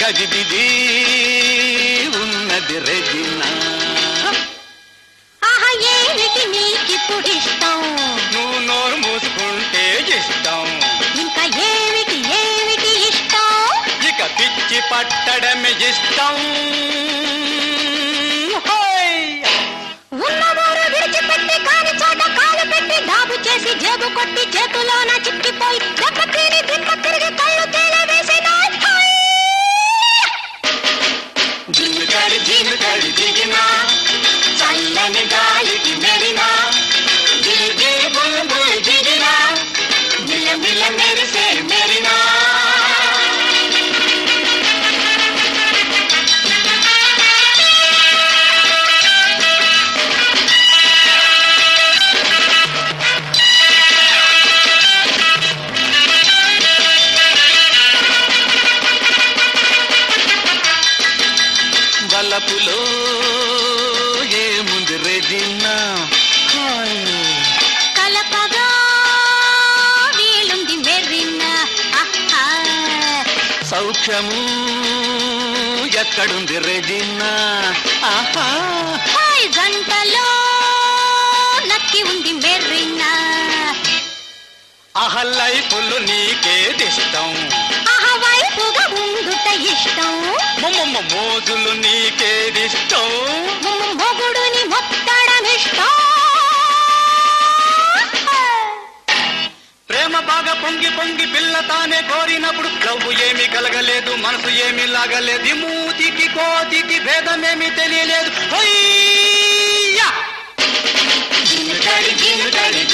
దదిది ఉన్నది రెజినా. ఆహా ఏమిటి నీకిప్పుడు ఇష్టం? నువ్వు నోరు మూసుకుంటే ఇష్టం. ఇంకా ఏమిటి ఏమిటి ఇష్టం? ఇక పిచ్చి పట్టడమే ఇష్టం. ఉన్నవారు విడిచిపెట్టి కాని చోట కాలు పెట్టి డాబు చేసి జేబు కొట్టి చేతులోన చిక్కిపోయి దెబ్బ తిరిగి కళ్ళు తేలే వేసిన జీనుగాడి దిగినా చల్లని గాలికి మెరినా గిరి బుల్ దిగినా మిల్ల మిల్ల మెరిసే మెరినా. బలపులో ఏముంది రెజినా. కలపగా వీలుంది మెరినా. సౌఖ్యము ఎక్కడుంది రెజినా. గంటలో నక్కి ఉంది మెరినా. లైఫులు నీకేదిష్టం. వైపుగా ఉండుట ఇష్టం. మోజులు నీకేదిష్టం. మొగుడుని మొత్తడం ఇష్టం. ప్రేమ బాగా పొంగి పొంగి పిల్ల తానే కోరినప్పుడు లవ్వు ఏమీ కలగలేదు, మనసు ఏమీ లాగలేదు, మూతికి కోతికి భేదమేమీ తెలియలేదు.